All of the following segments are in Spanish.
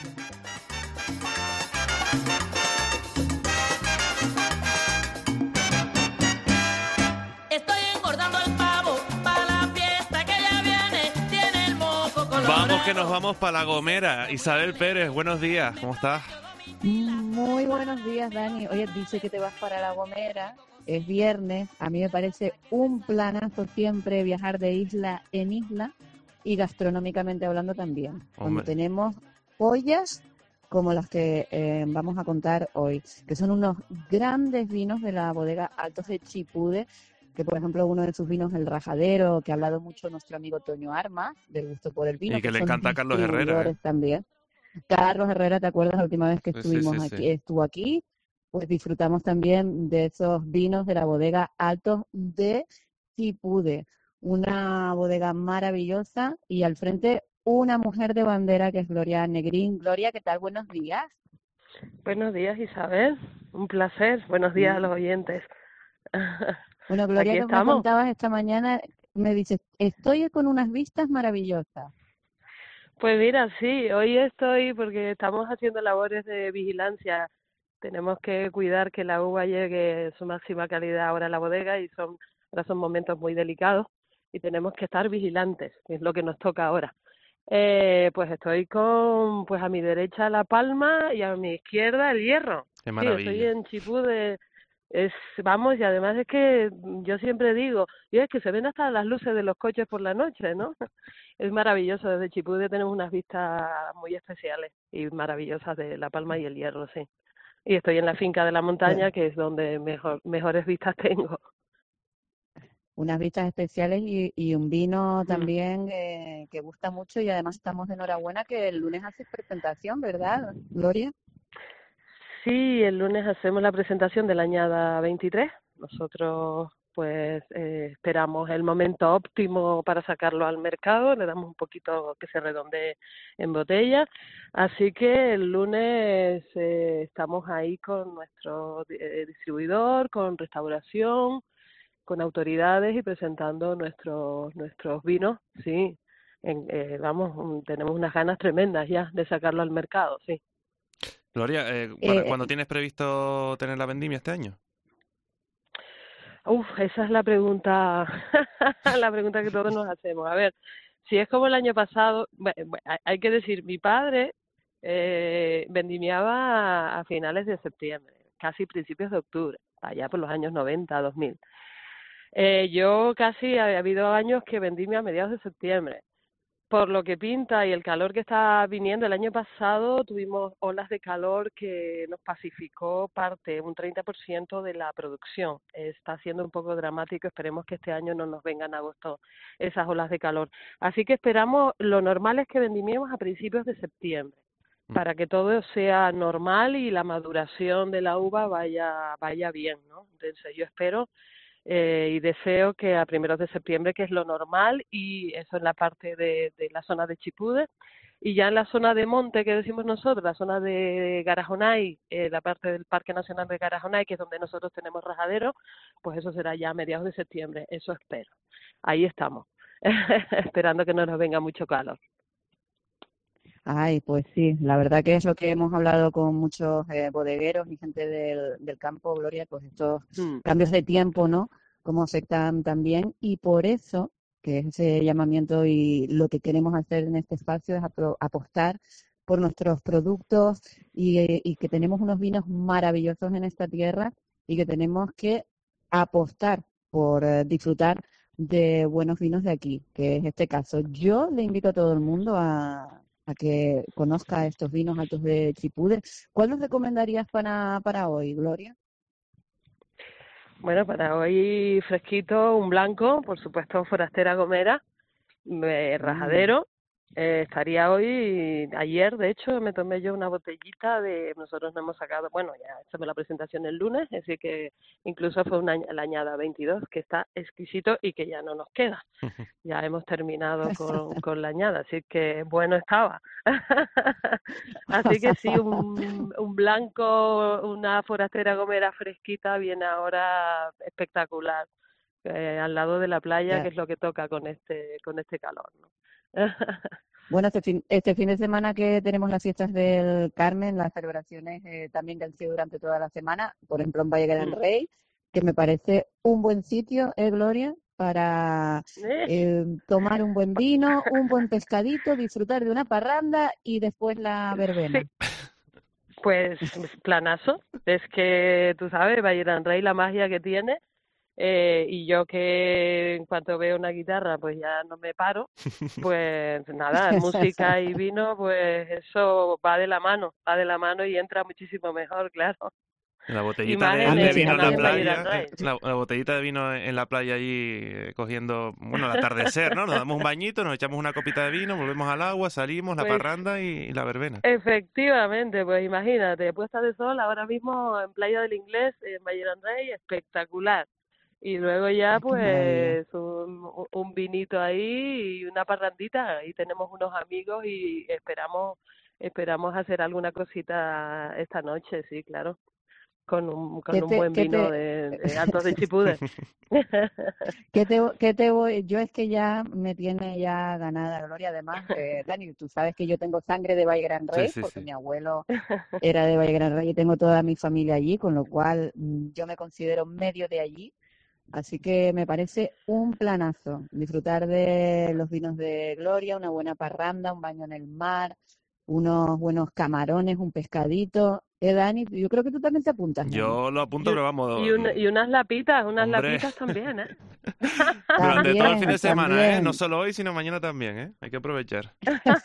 Estoy engordando el pavo para la fiesta que ya viene. Tiene el moco colorado. Vamos que nos vamos para La Gomera. Isabel Pérez, buenos días, ¿cómo estás? Muy buenos días, Dani. Oye, dice que te vas para La Gomera, es viernes. A mí me parece un planazo siempre viajar de isla en isla y gastronómicamente hablando también. Cuando Hombre. tenemos joyas como las que vamos a contar hoy, que son unos grandes vinos de la bodega Altos de Chipude, que por ejemplo uno de sus vinos, el Rajadero, que ha hablado mucho nuestro amigo Toño Arma, del gusto por el vino, Y que le son encanta a Carlos Herrera, distribuidores también. Carlos Herrera, ¿te acuerdas la última vez que estuvimos Sí. aquí? Estuvo aquí, pues disfrutamos también de esos vinos de la bodega Altos de Chipude, una bodega maravillosa y al frente una mujer de bandera que es Gloria Negrín. Gloria, ¿qué tal? Buenos días. Buenos días, Isabel. Un placer. Buenos días a los oyentes. Bueno, Gloria, Aquí que me estamos. contabas esta mañana, me dices, estoy con unas vistas maravillosas. Pues mira, sí, hoy estoy porque estamos haciendo labores de vigilancia. Tenemos que cuidar que la uva llegue a su máxima calidad ahora a la bodega y ahora son momentos muy delicados y tenemos que estar vigilantes, que es lo que nos toca ahora. Pues estoy pues a mi derecha La Palma y a mi izquierda El Hierro. Qué Sí, estoy maravilla. en Chipude. Vamos, y además es que yo siempre digo, y es que se ven hasta las luces de los coches por la noche, ¿no? Es maravilloso, desde Chipude tenemos unas vistas muy especiales y maravillosas de La Palma y El Hierro, sí. Y estoy en la finca de la montaña, que es donde mejores vistas tengo. Unas vistas especiales y un vino Mm. también que gusta mucho y además estamos de enhorabuena que el lunes haces presentación, ¿verdad, Gloria? Sí, el lunes hacemos la presentación de la añada 23. Nosotros pues esperamos el momento óptimo para sacarlo al mercado, le damos un poquito que se redondee en botella, así que el lunes estamos ahí con nuestro distribuidor, con restauración, con autoridades y presentando nuestros vinos, sí. Tenemos unas ganas tremendas ya de sacarlo al mercado, sí. Gloria, Eh, ¿cuándo tienes previsto tener la vendimia este año? Esa es la pregunta, la pregunta que todos nos hacemos. A ver, si es como el año pasado, hay que decir, mi padre vendimiaba a finales de septiembre, casi principios de octubre, allá por los años 90, 2000. Yo casi ha habido años que vendimia a mediados de septiembre. Por lo que pinta y el calor que está viniendo, el año pasado tuvimos olas de calor que nos pacificó un 30% de la producción. Está siendo un poco dramático, esperemos que este año no nos vengan en agosto esas olas de calor. Así que esperamos, lo normal es que vendimiemos a principios de septiembre, para que todo sea normal y la maduración de la uva vaya bien, ¿no? Entonces yo espero y deseo que a primeros de septiembre, que es lo normal, y eso en la parte de la zona de Chipude, y ya en la zona de monte que decimos nosotros, la zona de Garajonay, la parte del Parque Nacional de Garajonay, que es donde nosotros tenemos Rajadero, pues eso será ya a mediados de septiembre, eso espero. Ahí estamos, esperando que no nos venga mucho calor. Ay, pues sí, la verdad que es lo que hemos hablado con muchos bodegueros y gente del campo, Gloria, pues estos cambios de tiempo, ¿no? Cómo afectan también y por eso, que es ese llamamiento y lo que queremos hacer en este espacio es apostar por nuestros productos y que tenemos unos vinos maravillosos en esta tierra y que tenemos que apostar por disfrutar de buenos vinos de aquí, que es este caso. Yo le invito a todo el mundo a que conozca estos vinos Altos de Chipude. ¿Cuál nos recomendarías para hoy, Gloria? Bueno, para hoy fresquito, un blanco, por supuesto Forastera Gomera, Rajadero. Estaría ayer de hecho me tomé yo una botellita nosotros no hemos sacado, bueno, ya hicimos la presentación el lunes, así que incluso fue la añada 22, que está exquisito y que ya no nos queda. Ya hemos terminado con la añada, así que bueno estaba. Así que sí, un blanco, una Forastera Gomera fresquita viene ahora espectacular, al lado de la playa, Ya. que es lo que toca con este calor, ¿no? Bueno, este fin de semana que tenemos las fiestas del Carmen, las celebraciones también que han sido durante toda la semana, por ejemplo en Valle del Rey, que me parece un buen sitio, Gloria, para tomar un buen vino, un buen pescadito, disfrutar de una parranda y después la verbena. Sí. Pues planazo, es que tú sabes, Valle del Rey, la magia que tiene. Y yo que en cuanto veo una guitarra pues ya no me paro, pues nada, música y vino, pues eso va de la mano y entra muchísimo mejor, claro. La botellita de vino en la playa, la botellita de vino en la playa allí cogiendo, bueno, el atardecer, ¿no? Nos damos un bañito, nos echamos una copita de vino, volvemos al agua, salimos, la parranda y la verbena. Efectivamente, pues imagínate, puesta de sol ahora mismo en Playa del Inglés, en Valle del Rey, espectacular. Y luego ya pues un vinito ahí y una parrandita, y tenemos unos amigos y esperamos hacer alguna cosita esta noche, sí, claro, con un buen vino de Altos de Chipude. ¿Qué te voy? Yo es que ya me tiene ya ganada, Gloria, además, Dani, tú sabes que yo tengo sangre de Valle Gran Rey, porque mi abuelo era de Valle Gran Rey y tengo toda mi familia allí, con lo cual yo me considero medio de allí. Así que me parece un planazo disfrutar de los vinos de Gloria, una buena parranda, un baño en el mar, unos buenos camarones, un pescadito. Dani, yo creo que tú también te apuntas, ¿no? Yo lo apunto, pero vamos... Y unas lapitas también, ¿eh? Durante todo el fin de semana, ¿eh? No solo hoy, sino mañana también, ¿eh? Hay que aprovechar.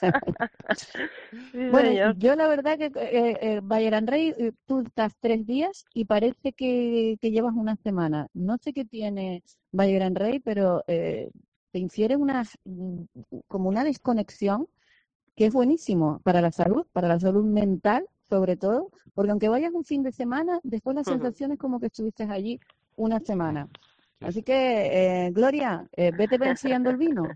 Sí, bueno, señor. yo la verdad que Valle Gran Rey, tú estás 3 días y parece que llevas una semana. No sé qué tiene Valle Gran Rey, pero te infiere como una desconexión que es buenísimo para la salud mental, sobre todo, porque aunque vayas un fin de semana, después la sensación es como que estuviste allí una semana. Así que, Gloria, vete ensillando el vino.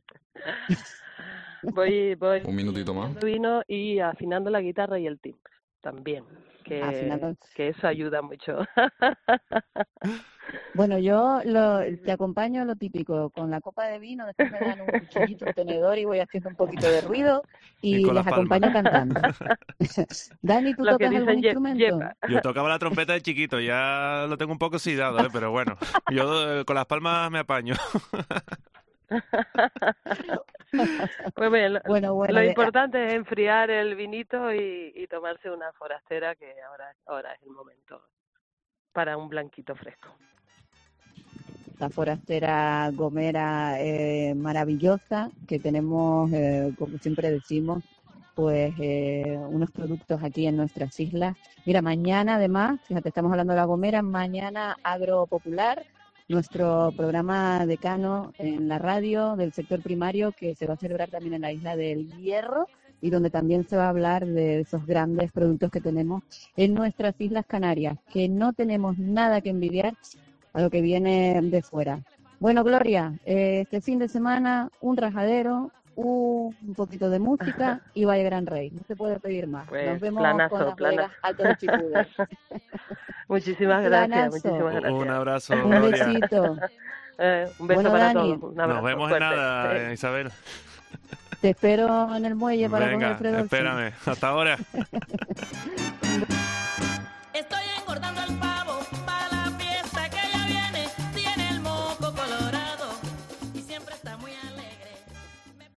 Voy un minutito más. Vino y afinando la guitarra y el timbre también, que eso ayuda mucho. Bueno, yo te acompaño a lo típico, con la copa de vino, después me dan un cuchillito, un tenedor y voy haciendo un poquito de ruido y les acompaño cantando. Dani, ¿tú tocas algún instrumento? Yo tocaba la trompeta de chiquito, ya lo tengo un poco oxidado, pero bueno, yo con las palmas me apaño. Pues bueno, lo importante es enfriar el vinito y tomarse una forastera, que ahora es el momento para un blanquito fresco. La forastera gomera maravillosa, que tenemos, como siempre decimos, pues unos productos aquí en nuestras islas. Mira, mañana además, fíjate, estamos hablando de la gomera, mañana Agro Popular, nuestro programa decano en la radio del sector primario, que se va a celebrar también en la isla del Hierro y donde también se va a hablar de esos grandes productos que tenemos en nuestras Islas Canarias, que no tenemos nada que envidiar a lo que viene de fuera. Bueno, Gloria, este fin de semana un rajadero, un poquito de música y Valle Gran Rey. No se puede pedir más. Pues, nos vemos con las bodegas Altos de Chipude. Muchísimas gracias. Un abrazo, un Gloria. Besito. Un beso bueno, para Dani, todos. Nos vemos fuerte. en nada, Isabel. Te espero en el muelle para coger el Fredo. Espérame. Hasta ahora.